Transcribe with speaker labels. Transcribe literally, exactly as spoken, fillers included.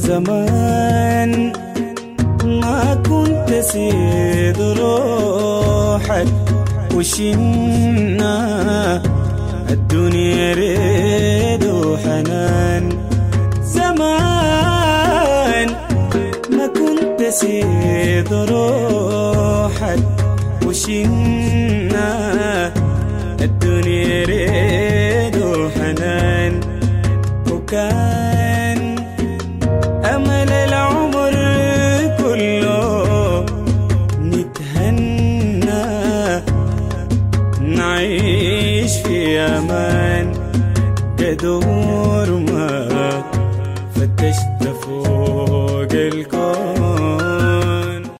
Speaker 1: زمان ما كنت سيد روحك وشنا الدنيا ريد وحنان. زمان ما كنت سيد روحك وشنا الدنيا ريد وحنان. وكان أمل العمر كله نتهنى نعيش في أمان. قدور ما فتشت فوق